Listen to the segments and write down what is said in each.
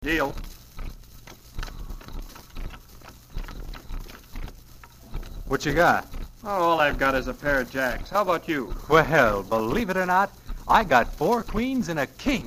Deal. What you got? Oh, all I've got is a pair of jacks. How about you? Well, believe it or not, I got 4 queens and a king.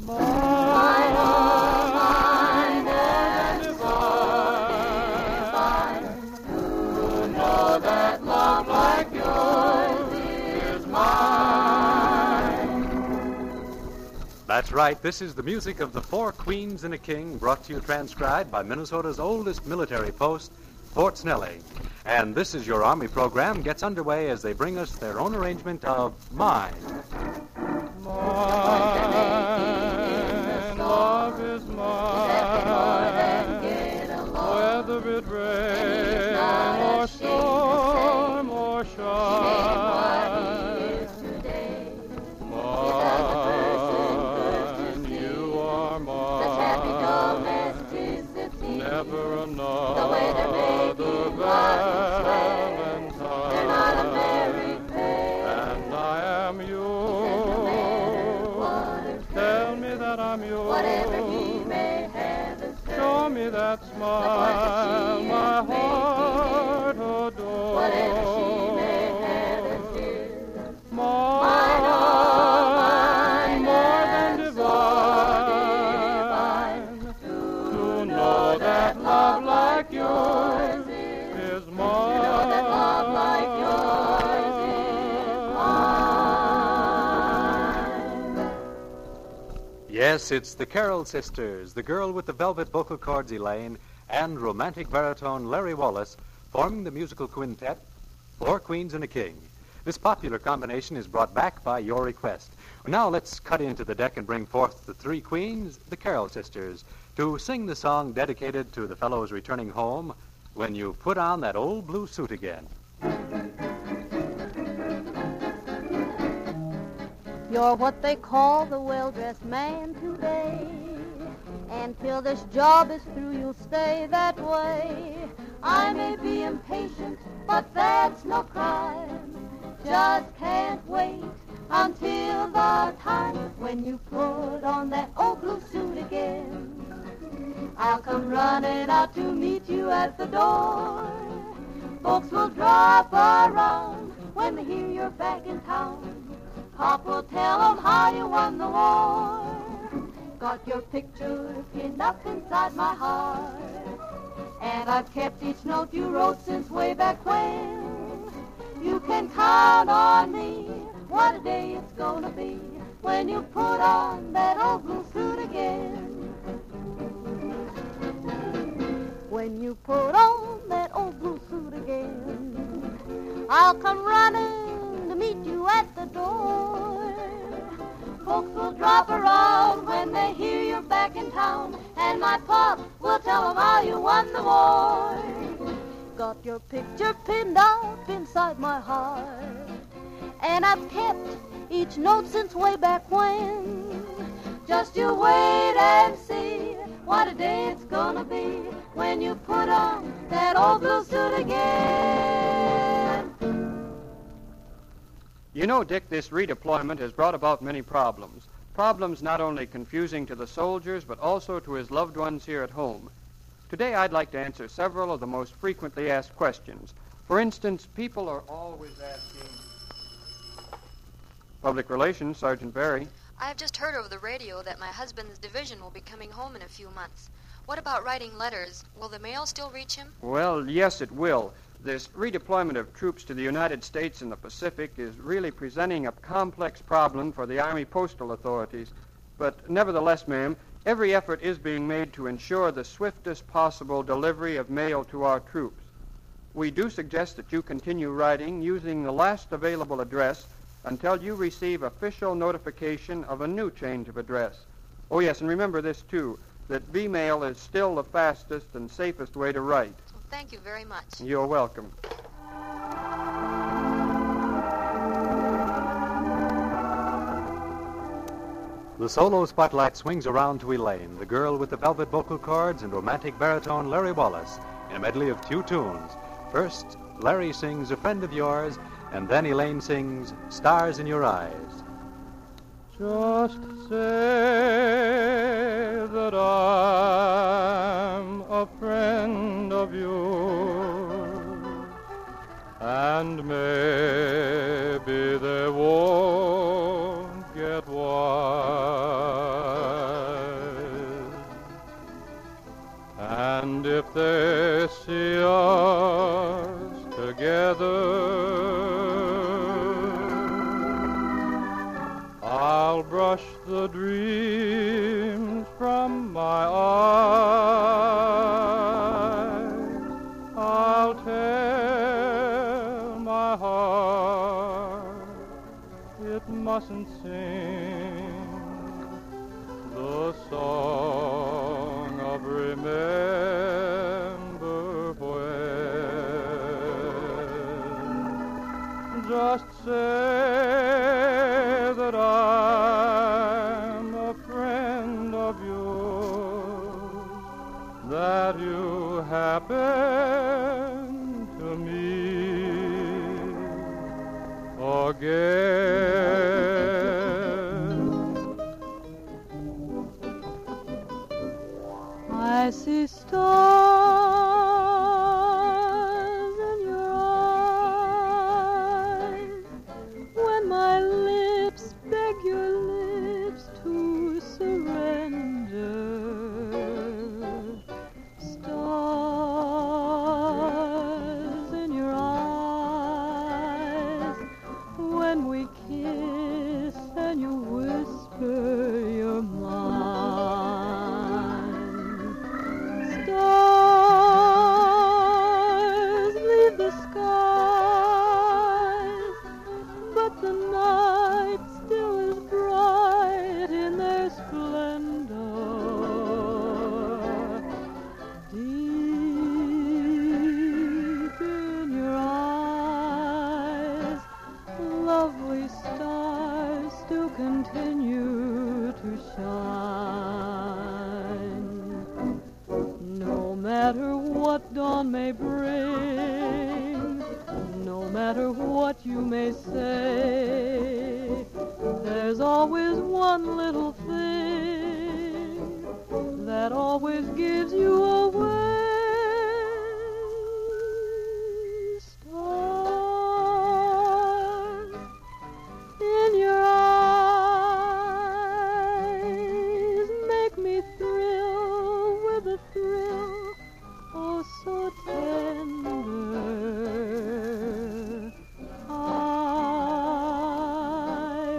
That's right. This is the music of the 4 Queens and a King, brought to you transcribed by Minnesota's oldest military post, Fort Snelling. And This Is Your Army program gets underway as they bring us their own arrangement of Mine. Mine, love is mine, whether it rain or storm or shine. Mine, you are mine, never another Valentine, and I am yours. Tell me that I'm yours. Whatever he may have in store. Show me that smile my heart adores. Whatever she may have in store. Mine, more than divine. To know that love like yours is mine. Love like yours is mine. Yes, it's the Carroll sisters, the girl with the velvet vocal cords, Elaine, and romantic baritone Larry Wallace, forming the musical quintet, 4 Queens and a King. This popular combination is brought back by your request. Now let's cut into the deck and bring forth the 3 queens, the Carroll sisters, to sing the song dedicated to the fellows returning home, When You Put On That Old Blue Suit Again. You're what they call the well-dressed man today. And till this job is through, you'll stay that way. I may be impatient, but that's no crime. Just can't wait until the time when you put on that old blue suit again. I'll come running out to meet you at the door. Folks will drop around when they hear you're back in town. Pop will tell 'em how you won the war. Got your picture pinned up inside my heart, and I've kept each note you wrote since way back when. You can count on me, what a day it's gonna be when you put on that old blue suit again. When you put on that old blue suit again, I'll come running to meet you at the door. Folks will drop around when they hear you're back in town, and my pop will tell 'em how you won the war. Got your picture pinned up inside my heart, and I've kept each note since way back when. Just you wait and see what a day it's gonna be when you put on that old blue suit again. You know, Dick, this redeployment has brought about many problems. Problems not only confusing to the soldiers, but also to his loved ones here at home. Today I'd like to answer several of the most frequently asked questions. For instance, people are always asking... Public Relations, Sergeant Barry. I have just heard over the radio that my husband's division will be coming home in a few months. What about writing letters? Will the mail still reach him? Well, yes, it will. This redeployment of troops to the United States in the Pacific is really presenting a complex problem for the Army postal authorities. But nevertheless, ma'am, every effort is being made to ensure the swiftest possible delivery of mail to our troops. We do suggest that you continue writing using the last available address until you receive official notification of a new change of address. Oh, yes, and remember this, too, that V-mail is still the fastest and safest way to write. Well, thank you very much. You're welcome. The solo spotlight swings around to Elaine, the girl with the velvet vocal cords and romantic baritone Larry Wallace, in a medley of 2 tunes. First, Larry sings A Friend of Yours, and then Elaine sings Stars in Your Eyes. Just say that I'm a friend of yours, and maybe they won't get wise. And if they see us together, I'll brush the dreams from my eyes. I'll tell my heart it mustn't sing the song of remember when. Just say that I'm a friend of yours, that you happen to meet again. I see stars in your eyes when my lips beg your lips to surrender. Stars in your eyes when we kiss and you whisper you're mine. Stars leave the skies, but the night still is bright in their splendor. Deep in your eyes, lovely stars still continue to shine. No matter what dawn may bring, no matter what you may say, there's always one little thing that always gives you away. Stars in your eyes make me thrill with a thrill oh so tender. I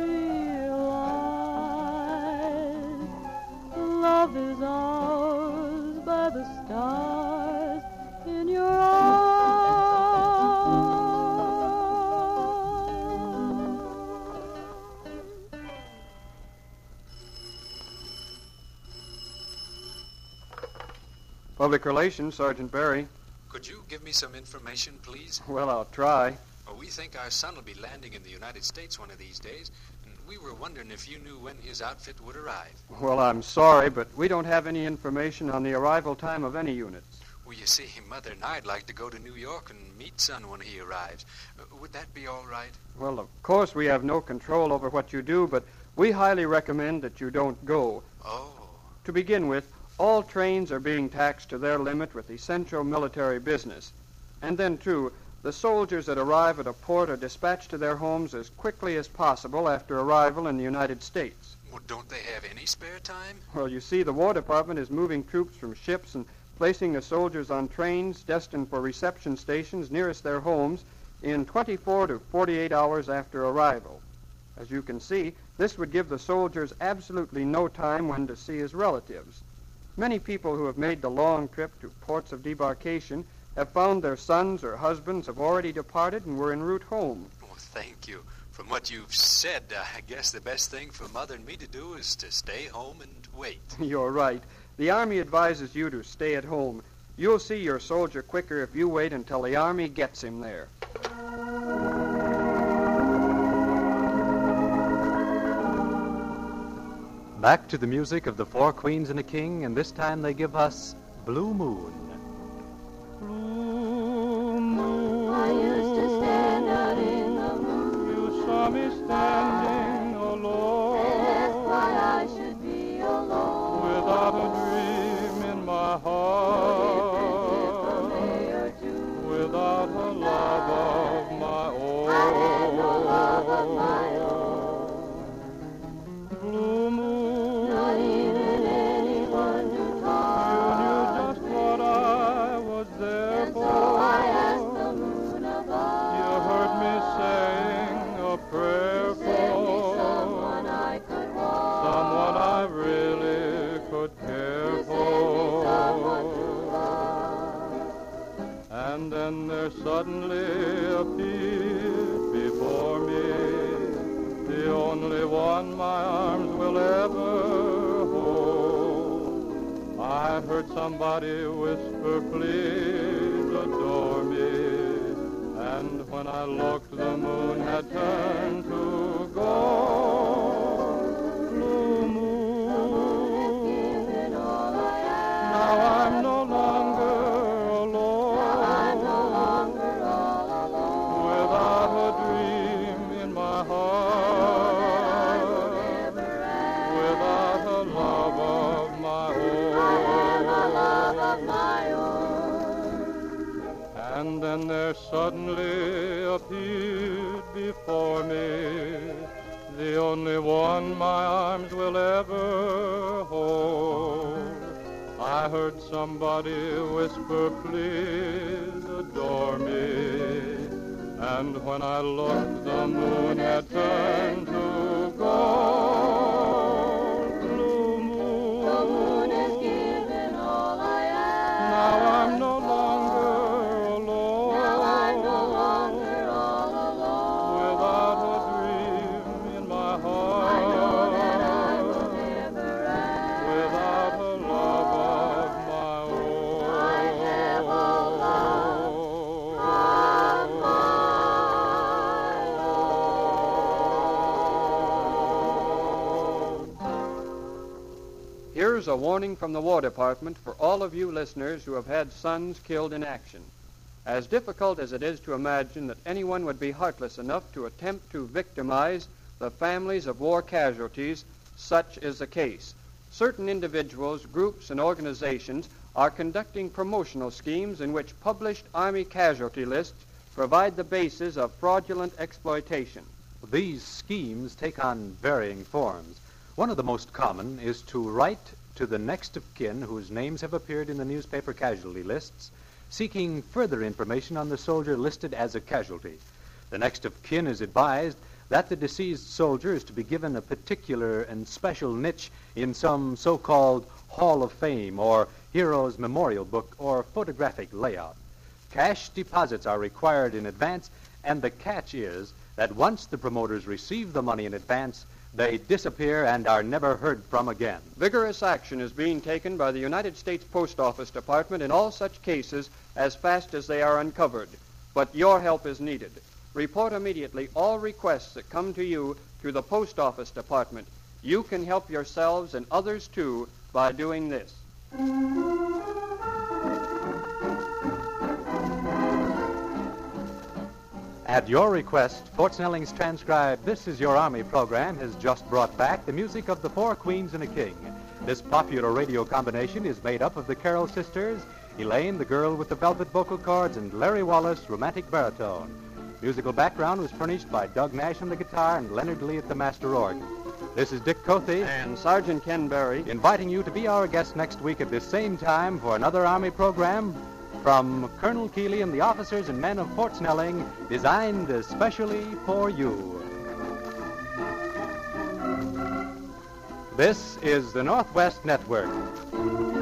realize love is ours by the stars in your eyes. Public Relations, Sergeant Barry. Could you give me some information, please? Well, I'll try. Well, we think our son will be landing in the United States one of these days, and we were wondering if you knew when his outfit would arrive. Well, I'm sorry, but we don't have any information on the arrival time of any units. Well, you see, Mother and I'd like to go to New York and meet son when he arrives. Would that be all right? Well, of course, we have no control over what you do, but we highly recommend that you don't go. Oh. To begin with, all trains are being taxed to their limit with essential military business. And then, too, the soldiers that arrive at a port are dispatched to their homes as quickly as possible after arrival in the United States. Well, don't they have any spare time? Well, you see, the War Department is moving troops from ships and placing the soldiers on trains destined for reception stations nearest their homes in 24 to 48 hours after arrival. As you can see, this would give the soldiers absolutely no time when to see his relatives. Many people who have made the long trip to ports of debarkation have found their sons or husbands have already departed and were en route home. Oh, thank you. From what you've said, I guess the best thing for Mother and me to do is to stay home and wait. You're right. The Army advises you to stay at home. You'll see your soldier quicker if you wait until the Army gets him there. Back to the music of the Four Queens and a King, and this time they give us Blue Moon. Blue moon, I used to stand out in the moon. you saw me standing alone. their home. And then there suddenly appeared before me the only one my arms will ever hold. I heard somebody whisper, please adore me. And when I looked, the moon had turned to gold. Blue moon, now I'm no longer alone. Without a dream in my heart, without a love of my own. And then there suddenly appeared before me the only one my arms will ever hold. I heard somebody whisper, please adore me. And when I looked, the moon had turned to gold. Blue moon, the moon is giving all I am. Now I'm no longer alone. Now I'm no longer all alone. Without a dream in my heart. I know that I will never end. Without a love of my own. I have a love of my own. Here's a warning from the War Department for all of you listeners who have had sons killed in action. As difficult as it is to imagine that anyone would be heartless enough to attempt to victimize the families of war casualties, such is the case. Certain individuals, groups, and organizations are conducting promotional schemes in which published Army casualty lists provide the basis of fraudulent exploitation. These schemes take on varying forms. One of the most common is to write to the next of kin whose names have appeared in the newspaper casualty lists, seeking further information on the soldier listed as a casualty. The next of kin is advised that the deceased soldier is to be given a particular and special niche in some so-called Hall of Fame or Heroes Memorial Book or photographic layout. Cash deposits are required in advance, and the catch is that once the promoters receive the money in advance, they disappear and are never heard from again. Vigorous action is being taken by the United States Post Office Department in all such cases as fast as they are uncovered. But your help is needed. Report immediately all requests that come to you through the Post Office Department. You can help yourselves and others, too, by doing this. At your request, Fort Snelling's transcribed This Is Your Army program has just brought back the music of the Four Queens and a King. This popular radio combination is made up of the Carroll sisters, Elaine, the girl with the velvet vocal cords, and Larry Wallace, romantic baritone. Musical background was furnished by Doug Nash on the guitar and Leonard Lee at the master organ. This is Dick Cothy And Sergeant Ken Berry inviting you to be our guest next week at this same time for another Army program from Colonel Keeley and the officers and men of Fort Snelling, designed especially for you. This is the Northwest Network.